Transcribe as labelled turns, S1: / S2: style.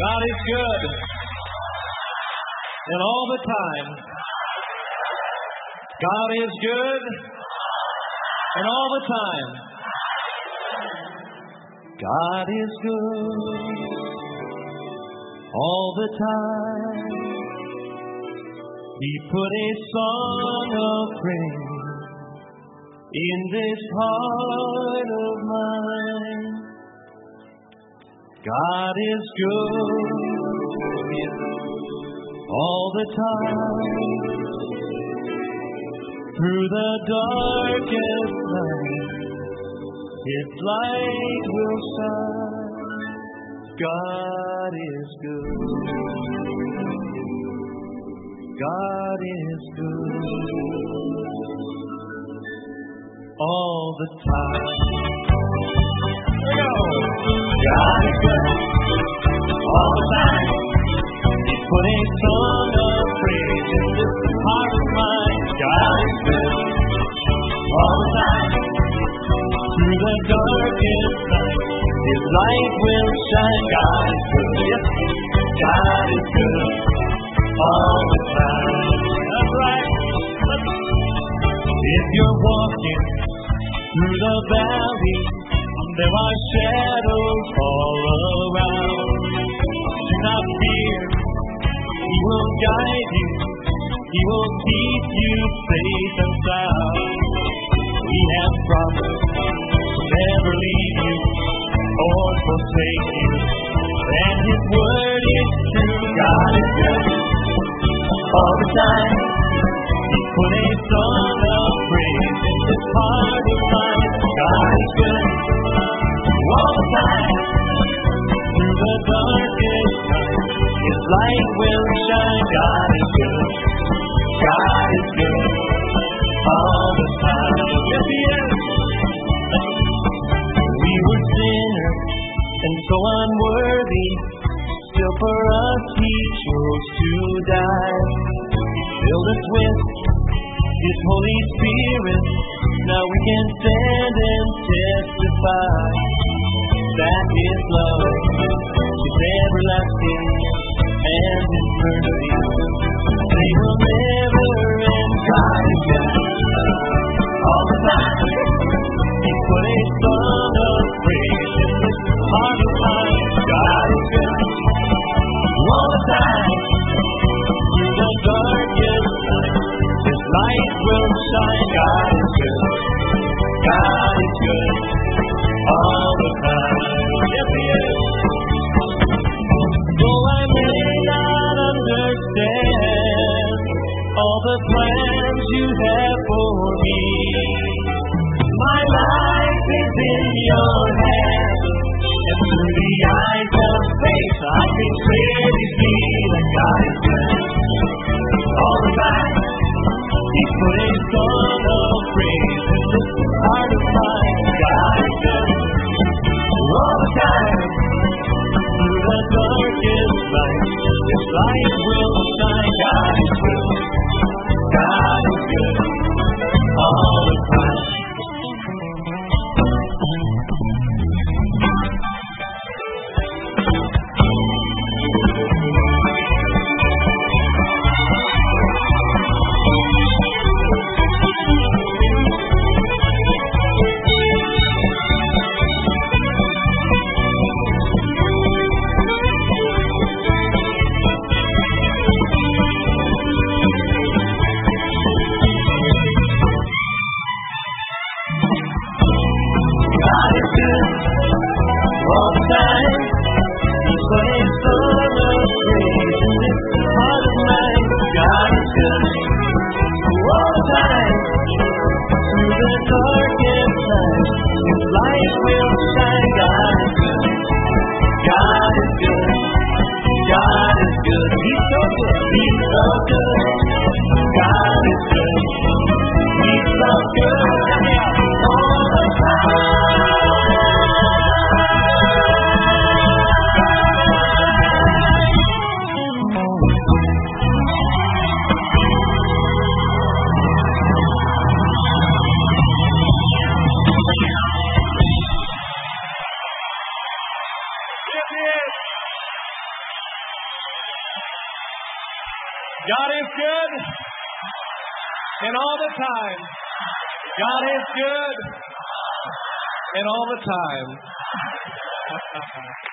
S1: God is good. And all the time. God is good. And all the time. God is good. All the time. He put a song of praise in this heart of mine. God is good all the time. Through the darkest night, His light will shine. God is good. God is good all the time. Here we go. God is good all the time. He put a song of praise in this heart of mine. God is good all the time. Through the darkest night, His light will shine. God is good. Yes, God is good all the time. That's right. If you're walking through the valley, there are shadows all around. Do not fear. He will guide you. He will keep you safe and sound. He has promised to never leave you or forsake you. And His word is true. God is good all the time. He put a song of praise in this heart of mine. God is good all the time. Through the darkest night, His light will shine. God is good. God is good all the time. Yes, He is. We were sinners and so unworthy. Still for us He chose to die. He filled us with His Holy Spirit. Now we can stand and testify that His love is everlasting and His mercy they will never end. God is good all the time. He put a song of praise in this heart of mine. God is good all the time. Through the darkest night, His light will shine. God is good. God is good all the time. Yes, He is. Though I may not understand all the plans You have for me, my life is in Your hands. And through the eyes of faith, I can clearly see that God is good all the time. He put a song of praise in this heart of mine. God is good all the time. Through the darkest night, His light will shine. God is good. God is good all the time. God is good, and all the time. God is good, and all the time.